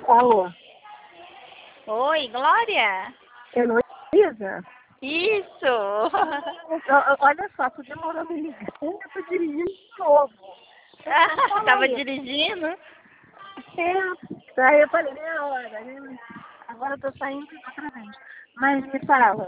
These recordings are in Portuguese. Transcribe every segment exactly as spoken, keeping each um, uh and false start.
Alô? Oi, Glória? Heloísa? Isso! Olha só, tu demorou me ligar. Eu tô dirigindo de novo. Tava dirigindo? É, aí eu falei, meia hora, né? Agora eu tô saindo outra vez. Mas me fala.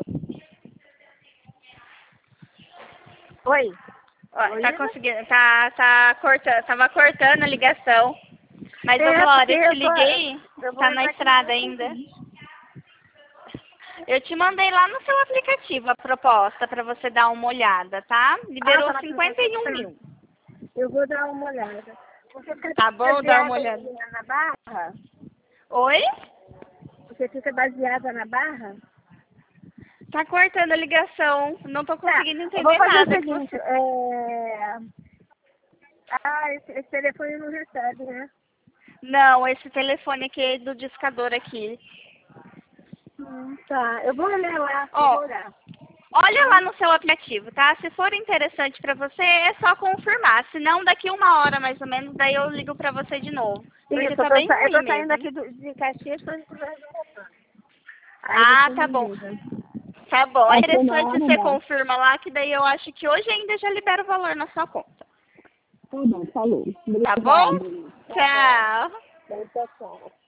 Oi? Ó, tá Heloísa? conseguindo, tá, tá cortando, tava cortando a ligação. Mas, ô É, porque Glória, eu te eu tô... liguei, Eu vou tá na entrar aqui estrada no ainda. Eu te mandei lá no seu aplicativo a proposta pra você dar uma olhada, tá? Ah, Liberou tá na cinquenta e um aplicação. mil. Eu vou dar uma olhada. Você fica Tá bom? Dá uma baseada olhada. aí na Barra? Oi? Você fica baseada na Barra? Tá cortando a ligação. Não tô Tá, conseguindo eu vou entender fazer o nada que seguinte, você... é... Ah, esse, esse telefone não recebe, né? Não, esse telefone aqui é do discador aqui. Hum, tá, eu vou olhar lá, eu vou Ó, olhar. olha lá no seu aplicativo, tá? Se for interessante pra você, é só confirmar. Se não, daqui uma hora mais ou menos, daí eu ligo pra você de novo. Porque Isso, eu tá tô, bem sa- eu ruim tô saindo mesmo. aqui do, de Caxias pra ir pro Jardim Botânico. Aí Ah, você tá me bom. liga. Tá bom. É Acho que uma interessante hora você dá. confirma lá, que daí eu acho que hoje ainda já libera o valor na sua conta. Tá bom, falou. Tá bom? Obrigada. Tá bom. Tchau. Então, tchau, tchau.